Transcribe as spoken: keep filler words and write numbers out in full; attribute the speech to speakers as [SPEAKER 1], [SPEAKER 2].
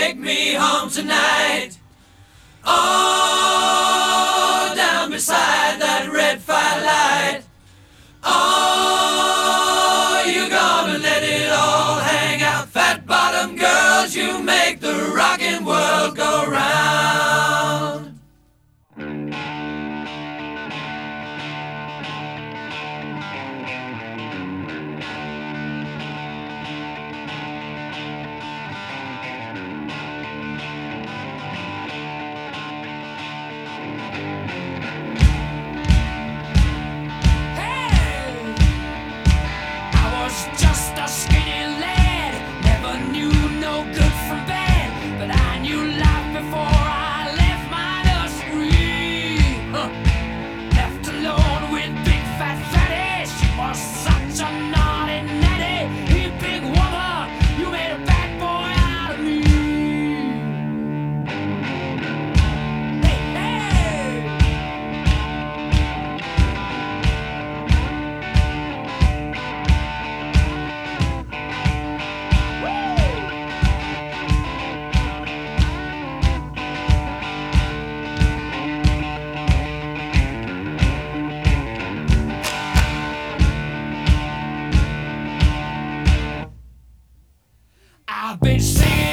[SPEAKER 1] take me home tonight. Oh, down beside that red firelight. Oh, you gonna let it all hang out. Fat bottom girls, you make the rockin' world go round.
[SPEAKER 2] Just a skinny lad, never knew no good from bad, but I knew life before I left my nursery. Huh. Left alone with big fat fatty, she was such a naughty natty. You big woman, you made a bad boy out of me. Hey, hey. I've been singing